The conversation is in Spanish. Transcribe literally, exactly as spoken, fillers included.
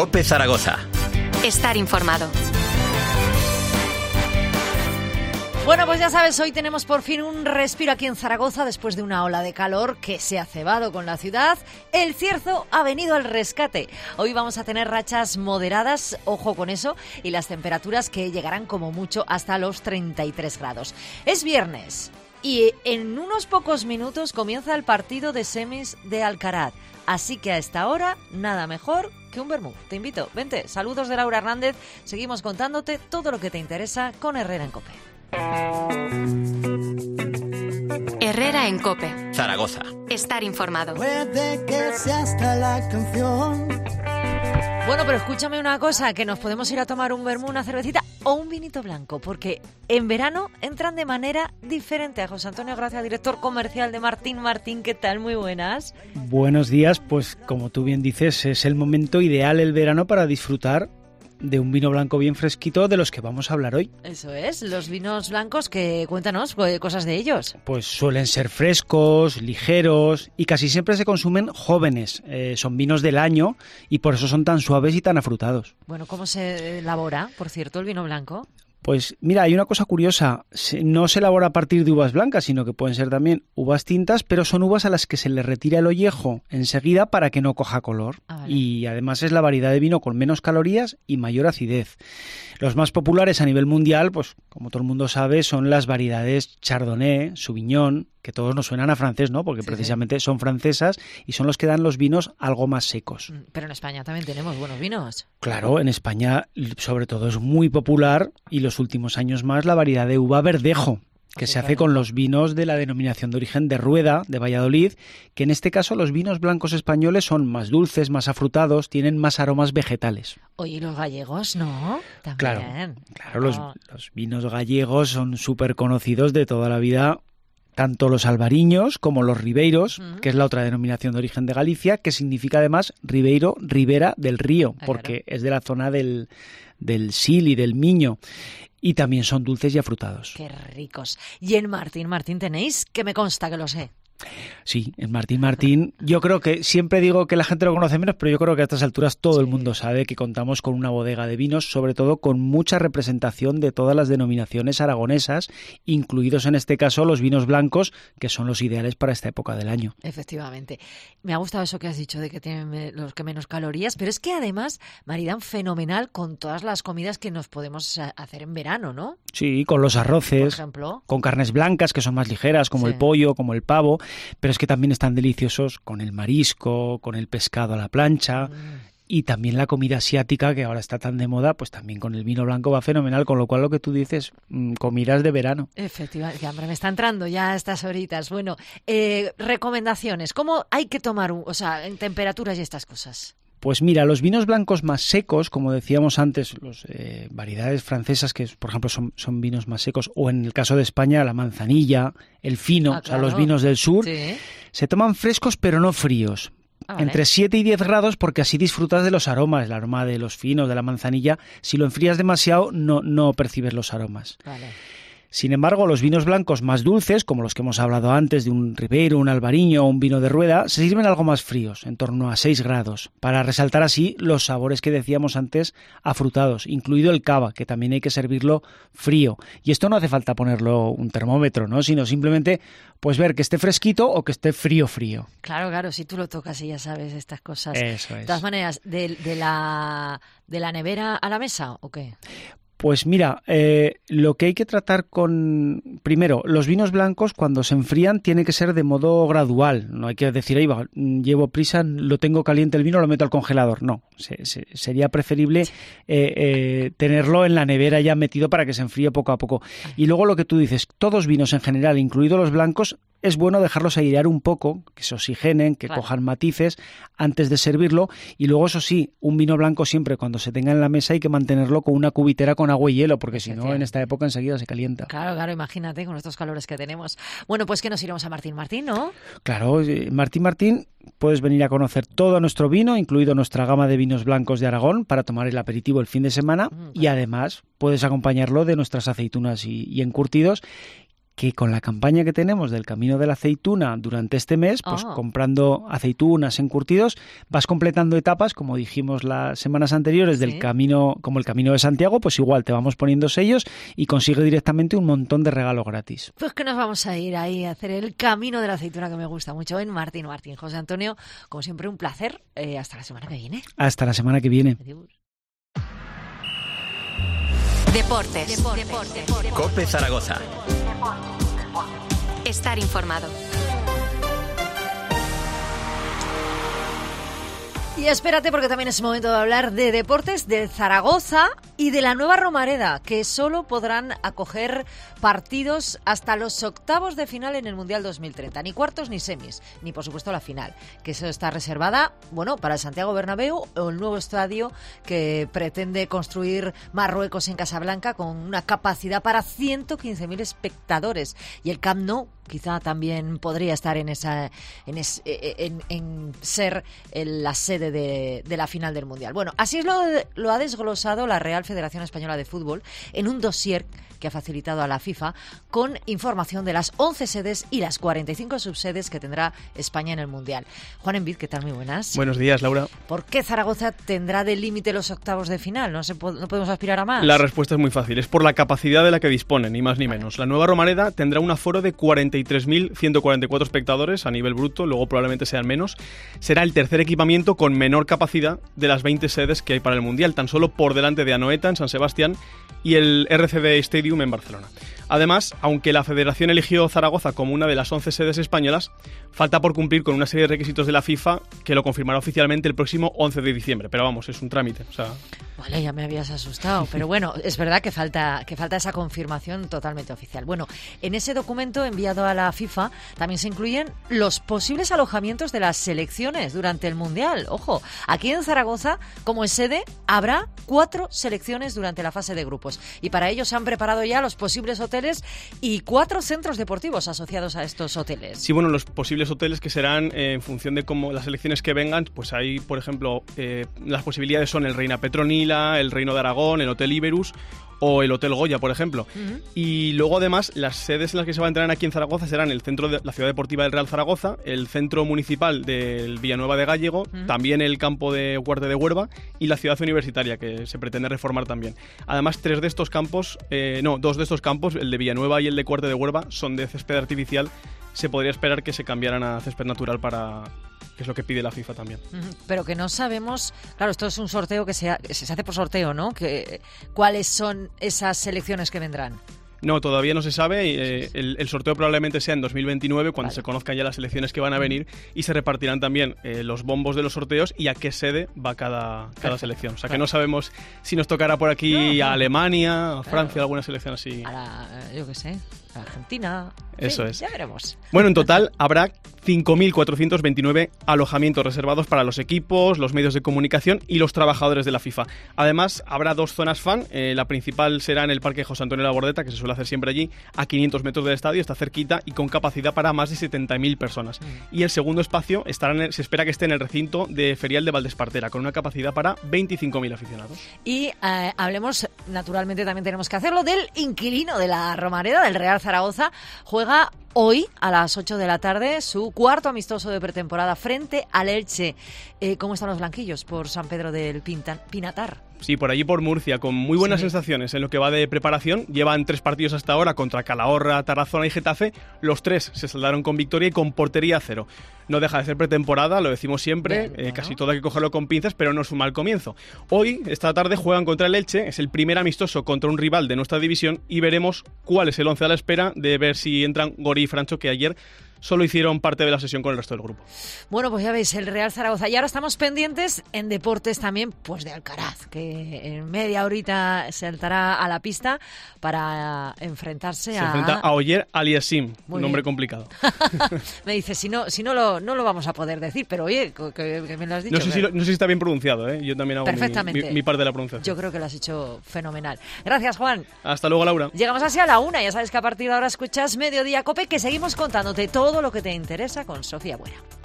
COPE Zaragoza. Estar informado. Bueno, pues ya sabes, hoy tenemos por fin un respiro aquí en Zaragoza después de una ola de calor que se ha cebado con la ciudad. El cierzo ha venido al rescate. Hoy vamos a tener rachas moderadas, ojo con eso, y las temperaturas que llegarán como mucho hasta los treinta y tres grados. Es viernes y en unos pocos minutos comienza el partido de semis de Alcaraz. Así que a esta hora, nada mejor que un vermú. Te invito, vente. Saludos de Laura Hernández. Seguimos contándote todo lo que te interesa con Herrera en COPE. Herrera en COPE. Zaragoza. Estar informado. Puede que sea hasta la canción. Bueno, pero escúchame una cosa, que nos podemos ir a tomar un vermú, una cervecita o un vinito blanco, porque en verano entran de manera diferente. A José Antonio Gracia, director comercial de Martín Martín, ¿qué tal? Muy buenas. Buenos días, pues como tú bien dices, es el momento ideal el verano para disfrutar de un vino blanco bien fresquito de los que vamos a hablar hoy. Eso es, los vinos blancos, que cuéntanos cosas de ellos. Pues suelen ser frescos, ligeros y casi siempre se consumen jóvenes. Eh, son vinos del año y por eso son tan suaves y tan afrutados. Bueno, ¿cómo se elabora, por cierto, el vino blanco? Pues mira, hay una cosa curiosa, no se elabora a partir de uvas blancas, sino que pueden ser también uvas tintas, pero son uvas a las que se le retira el ollejo enseguida para que no coja color. Ah, vale. Y además es la variedad de vino con menos calorías y mayor acidez. Los más populares a nivel mundial, pues como todo el mundo sabe, son las variedades Chardonnay, Sauvignon, que todos nos suenan a francés, ¿no? Porque sí, precisamente sí. son francesas y son los que dan los vinos algo más secos. Pero en España también tenemos buenos vinos. Claro, en España sobre todo es muy popular y los últimos años más la variedad de uva verdejo, que sí, se hace con los vinos de la denominación de origen de Rueda, de Valladolid, que en este caso los vinos blancos españoles son más dulces, más afrutados, tienen más aromas vegetales. Oye, ¿y los gallegos no? También. Claro, claro oh. los, los vinos gallegos son súper conocidos de toda la vida, tanto los albariños como los ribeiros, uh-huh. que es la otra denominación de origen de Galicia, que significa además ribeiro, ribera del río, ah, porque claro. es de la zona del, del Sil y del Miño. Y también son dulces y afrutados. ¡Qué ricos! Y en Martín Martín tenéis, que me consta que lo sé. Sí, en Martín Martín, yo creo que siempre digo que la gente lo conoce menos, pero yo creo que a estas alturas todo sí. el mundo sabe que contamos con una bodega de vinos, sobre todo con mucha representación de todas las denominaciones aragonesas, incluidos en este caso los vinos blancos, que son los ideales para esta época del año. Efectivamente. Me ha gustado eso que has dicho de que tienen los que menos calorías, pero es que además maridan fenomenal con todas las comidas que nos podemos hacer en verano, ¿no? Sí, con los arroces, por ejemplo, con carnes blancas que son más ligeras, como sí. el pollo, como el pavo. Pero es que también están deliciosos con el marisco, con el pescado a la plancha mm. y también la comida asiática, que ahora está tan de moda, pues también con el vino blanco va fenomenal, con lo cual lo que tú dices, mmm, comidas de verano. Efectivamente, hombre, me está entrando ya a estas horitas. Bueno, eh, recomendaciones, ¿cómo hay que tomar, un, o sea, en temperaturas y estas cosas? Pues mira, los vinos blancos más secos, como decíamos antes, las eh, variedades francesas, que por ejemplo son, son vinos más secos, o en el caso de España, la manzanilla, el fino, ah, claro. o sea, los vinos del sur, sí. se toman frescos pero no fríos. Ah, vale. Entre siete y diez grados, porque así disfrutas de los aromas, el aroma de los finos, de la manzanilla. Si lo enfrías demasiado, no, no percibes los aromas. Vale. Sin embargo, los vinos blancos más dulces, como los que hemos hablado antes, de un ribeiro, un albariño o un vino de rueda, se sirven algo más fríos, en torno a seis grados, para resaltar así los sabores que decíamos antes afrutados, incluido el cava, que también hay que servirlo frío. Y esto no hace falta ponerlo un termómetro, ¿no? Sino simplemente pues ver que esté fresquito o que esté frío frío. Claro, claro, si tú lo tocas y ya sabes estas cosas. Eso es. De todas maneras, ¿de, de, la, de la nevera a la mesa o qué? Pues mira, eh, lo que hay que tratar con... Primero, los vinos blancos cuando se enfrían tiene que ser de modo gradual. No hay que decir, ahí va, llevo prisa, lo tengo caliente el vino, lo meto al congelador. No, se, se, sería preferible eh, eh, tenerlo en la nevera ya metido para que se enfríe poco a poco. Y luego lo que tú dices, todos vinos en general, incluidos los blancos, es bueno dejarlos airear un poco, que se oxigenen, que claro. cojan matices antes de servirlo. Y luego, eso sí, un vino blanco siempre cuando se tenga en la mesa hay que mantenerlo con una cubitera con agua y hielo, porque si no, en esta época enseguida se calienta. Claro, claro, imagínate con estos calores que tenemos. Bueno, pues que nos iremos a Martín Martín, ¿no? Claro, Martín Martín, puedes venir a conocer todo nuestro vino, incluido nuestra gama de vinos blancos de Aragón, para tomar el aperitivo el fin de semana. Mm, y además puedes acompañarlo de nuestras aceitunas y, y encurtidos, que con la campaña que tenemos del Camino de la Aceituna durante este mes, pues Oh. comprando aceitunas, encurtidos, vas completando etapas, como dijimos las semanas anteriores, del Sí. camino, como el Camino de Santiago, pues igual te vamos poniendo sellos y consigue directamente un montón de regalo gratis. Pues que nos vamos a ir ahí a hacer el camino de la aceituna, que me gusta mucho, en Martín Martín. José Antonio, como siempre, un placer. Eh, hasta la semana que viene. Hasta la semana que viene. Adiós. Deportes. COPE Zaragoza. Estar informado. Y espérate, porque también es momento de hablar de deportes, de Zaragoza y de la nueva Romareda, que solo podrán acoger partidos hasta los octavos de final en el Mundial dos mil treinta. Ni cuartos ni semis, ni por supuesto la final, que eso está reservada, bueno, para el Santiago Bernabéu o el nuevo estadio que pretende construir Marruecos en Casablanca con una capacidad para ciento quince mil espectadores. Y el Camp Nou quizá también podría estar en esa en, es, en, en ser el, la sede de, de la final del Mundial. Bueno, así es lo, lo ha desglosado la Real Federación Española de Fútbol en un dossier que ha facilitado a la FIFA con información de las once sedes y las cuarenta y cinco subsedes que tendrá España en el Mundial. Juan Envid, ¿qué tal? Muy buenas. Buenos días, Laura. ¿Por qué Zaragoza tendrá de límite los octavos de final? ¿No, se po- no podemos aspirar a más? La respuesta es muy fácil. Es por la capacidad de la que dispone, ni más ni menos. La nueva Romareda tendrá un aforo de cuarenta y tres mil ciento cuarenta y cuatro espectadores a nivel bruto, luego probablemente sean menos. Será el tercer equipamiento con menor capacidad de las veinte sedes que hay para el Mundial, tan solo por delante de Anoeta en San Sebastián y el R C D Stadium en Barcelona. Además, aunque la Federación eligió Zaragoza como una de las once sedes españolas, falta por cumplir con una serie de requisitos de la FIFA que lo confirmará oficialmente el próximo once de diciembre. Pero vamos, es un trámite. O sea... Vale, ya me habías asustado, pero bueno, es verdad que falta, que falta esa confirmación totalmente oficial. Bueno, en ese documento enviado a la FIFA también se incluyen los posibles alojamientos de las selecciones durante el Mundial. Ojo, aquí en Zaragoza, como es sede, habrá cuatro selecciones durante la fase de grupos. Y para ello se han preparado ya los posibles hoteles y cuatro centros deportivos asociados a estos hoteles. Sí, bueno, los posibles hoteles que serán eh, en función de cómo las selecciones que vengan, pues hay, por ejemplo, eh, las posibilidades son el Reina Petronila, el Reino de Aragón, el Hotel Iberus o el Hotel Goya, por ejemplo. Uh-huh. Y luego, además, las sedes en las que se va a entrenar aquí en Zaragoza serán el centro de la Ciudad Deportiva del Real Zaragoza, el centro municipal del Villanueva de Gállego, uh-huh. también el campo de Huarte de Huerva y la ciudad universitaria, que se pretende reformar también. Además, tres de estos campos, eh, no, dos de estos campos, el de Villanueva y el de Huarte de Huerva, son de césped artificial. Se podría esperar que se cambiaran a césped natural para... que es lo que pide la FIFA también. Pero que no sabemos, claro, esto es un sorteo que se, ha, se hace por sorteo, ¿no? Que, ¿cuáles son esas selecciones que vendrán? No, todavía no se sabe. Eh, el, el sorteo probablemente sea en dos mil veintinueve, cuando vale. se conozcan ya las selecciones que van a venir y se repartirán también eh, los bombos de los sorteos y a qué sede va cada, cada selección. O sea, que no sabemos si nos tocará por aquí no, no. a Alemania, a Francia, claro. alguna selección así. A la, yo qué sé, a Argentina. Eso sí, es. Ya veremos. Bueno, en total habrá cinco mil cuatrocientos veintinueve alojamientos reservados para los equipos, los medios de comunicación y los trabajadores de la FIFA. Además, habrá dos zonas fan. Eh, la principal será en el Parque José Antonio Labordeta, que se suele hacer siempre allí, a quinientos metros del estadio, está cerquita y con capacidad para más de setenta mil personas. Mm. Y el segundo espacio estará en el, se espera que esté en el recinto de Ferial de Valdespartera, con una capacidad para veinticinco mil aficionados. Y eh, hablemos, naturalmente también tenemos que hacerlo, del inquilino de la Romareda, del Real Zaragoza. Juega hoy a las ocho de la tarde su cuarto amistoso de pretemporada frente al Elche. Eh, ¿Cómo están los blanquillos por San Pedro del Pinta- Pinatar? Sí, por allí por Murcia, con muy buenas sí. sensaciones en lo que va de preparación. Llevan tres partidos hasta ahora contra Calahorra, Tarazona y Getafe. Los tres se saldaron con victoria y con portería a cero. No deja de ser pretemporada, lo decimos siempre, Bien, eh, bueno. casi todo hay que cogerlo con pinzas, pero no es un mal comienzo. Hoy, esta tarde, juegan contra el Elche, es el primer amistoso contra un rival de nuestra división y veremos cuál es el once a la espera de ver si entran Gori y Francho, que ayer solo hicieron parte de la sesión con el resto del grupo. Bueno, pues ya veis, el Real Zaragoza. Y ahora estamos pendientes en deportes también, pues de Alcaraz, que en media horita saltará a la pista para enfrentarse Se a... Se enfrenta a Oyer Aliassim, un bien. nombre complicado. Me dice, si no, si no lo, no lo vamos a poder decir, pero oye, que, que me lo has dicho. No sé, si, lo, no sé si está bien pronunciado, ¿eh? Yo también hago Perfectamente. Mi, mi, mi parte de la pronunciación. Yo creo que lo has hecho fenomenal. Gracias, Juan. Hasta luego, Laura. Llegamos así a la una. Ya sabes que a partir de ahora escuchas Mediodía Cope, que seguimos contándote todo lo que te interesa con Sofía Buera.